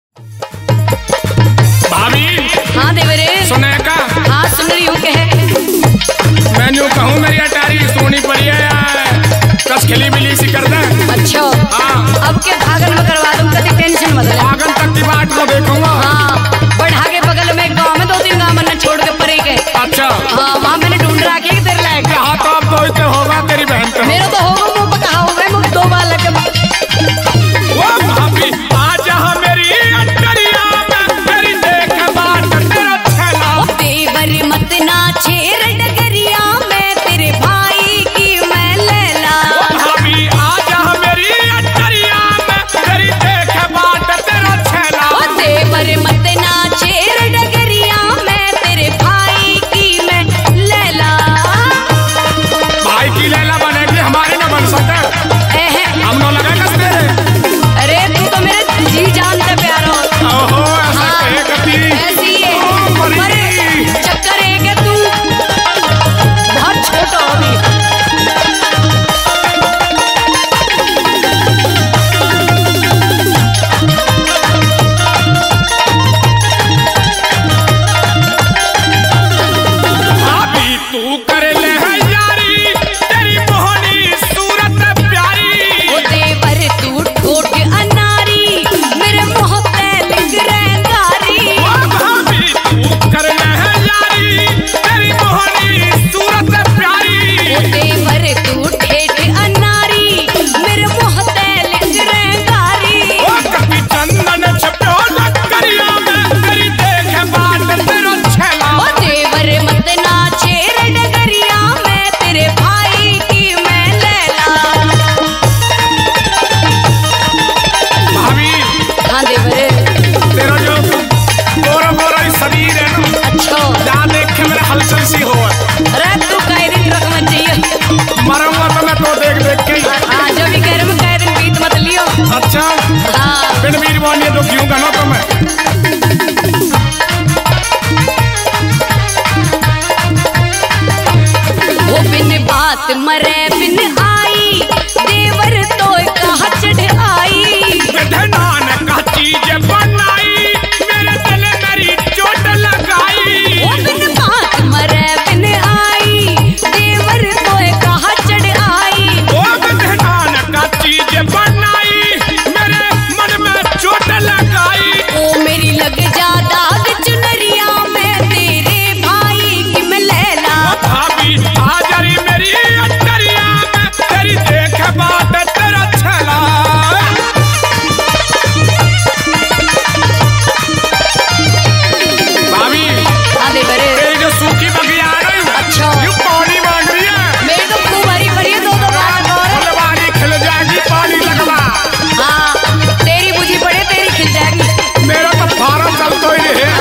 भाभी। हाँ देवरे। सुने का? हाँ सुन रही हूँ। कहे मैं यूँ कहूँ मेरी अटारी सोनी पड़ी है यार, कस खिली बिली सी कर दे। अच्छा। हाँ। अब के भागन में करवा दूँ, कभी टेंशन मत ले। भागन तक की बात को देखूंगा। हाँ बढ़ा के बगल में एक गाँव में 2-3 गाँव मैंने छोड़ के परे गए। अच्छा। हाँ वहाँ मैंने ढूंढ रहा कि तेरे लायक। यहाँ तो अब तो इतने होगा तेरी बहन का। मेरा तो होगा मुँह पर कहा होगा, मुँह 2 बार लगे। वो भाभी आज यहाँ मेरी अटरिया में तेरी देख बात तेरा छेला। देवर मत नाचे डगरिया में, तेरे भाई की मैं लैला। भाभी आज यहाँ मेरी अटरिया में तेरी देख बात तेरा छेला। देवर मत नाचे डगरिया में, तेरे भाई की मैं लैला। भाई की लैला बनेगी, हमारी न बन सके। हम न लगा कसते अरे तू तो मेरे जी जान से प्यार हो। ओहो ऐसा हाँ, कहे कभी। ऐसी है। ओ, मरी। पर चक्कर है कि तू बहुत छोटा हो अभी। भाभी तू करे ले है यारी, तेरी मोहनी सूरत प्यारी। ओ देवर तू ठोट अनारी, मेरे मुँह पे लिख रंगारी। ओ भाभी तू करे ले है यारी, तेरी मोहनी सूरत प्यारी। ओ देवर तू ठेठ अनारी, मेरे मुँह पे लिख रंगारी। ओ कभी चंदन छपो लकड़िया में तेरी देख बात तेरा छेला। ओ देवर मत नाचे डगरिया में, तेरे भाई की मैं लैला। भाभी हाँ देवर। तेरा जो गोरा गोरा शरीर है ना, अच्छा। जा देख के मेरा हलचल सी हो। अरे तू कई दिन रख मत चाहिए। मरूंगा तो मैं तो देख देख के ही। हाँ जो भी कह रहे मैं कई दिन बीत मत लियो। अच्छा हाँ बिन वीर बोलिए तो क्यों गनो तो मैं। वो बिन बात मरे बिन आई, देवर तो कहा चढ़ आई। विधनान का चीज बनाई, मेरे दिल मेरी चोट लगाई। वो बिन बात मरे बिन आई, देवर तो कहा चढ़ आई। वो विधनान का चीज बनाई, मेरे मन में चोट लगाई। ओ मेरी लग जा दाग चुनरिया में, तेरे भाई की मैं लैला। भाभी आज रही मेरी अटरिया में, तेरी देख बात तेरा छला। भाभी हाँ देवर। तेरी जो सूखी बगिया आ रही है, अच्छा। ये पानी मांग रही है। मेरी तो खूब भरी पड़ी है 2-2 बार और। फुलवारी खिल जाएगी पानी लगवा। हाँ तेरी बुझी पड़े तेरी खिल जाएगी। मेरा तो फारा चलता ही रहे।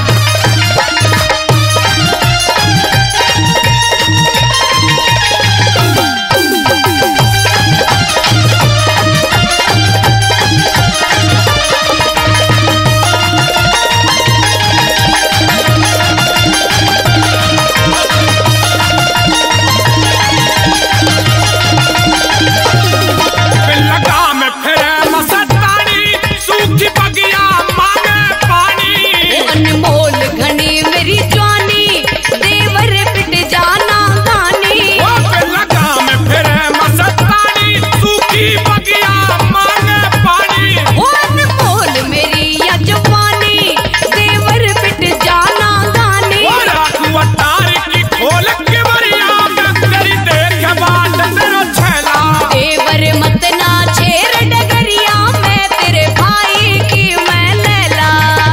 लगा में फिरे मसतानी, सूखी बगिया मांगे पानी। अनमोल घनी मेरी जवानी, देवर पिट जाना गानी। वो लगा में फिरे मसतानी, सूखी बगिया मांगे पानी। ओ अनमोल मेरी या जवानी, देवर पिट जाना गानी। वो राखू अटारी की खोल के बरिया में, तेरी देख बात तेरा छेला। देवर मत नाचे डगरिया में, तेरे भाई की मैं लैला।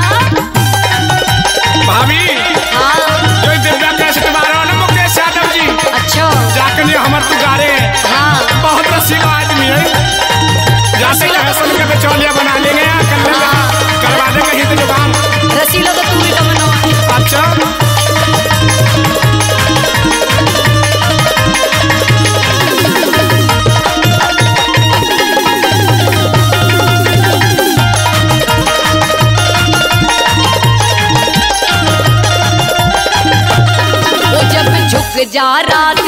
भाभी हाँ जो दिव्या कैसे तुम्हारा ना मुकेश यादव जी अच्छा। जाके लिए हमर पुकारे। हाँ बहुत रसीला आदमी है, जाते कहे सुन के बिचौलिया बना लेंगे यार, कर लेंगे, करवा देंगे हित जुगाम। रसीला तो तू ही तो बनो। अच्छा वो जब झुक जा रात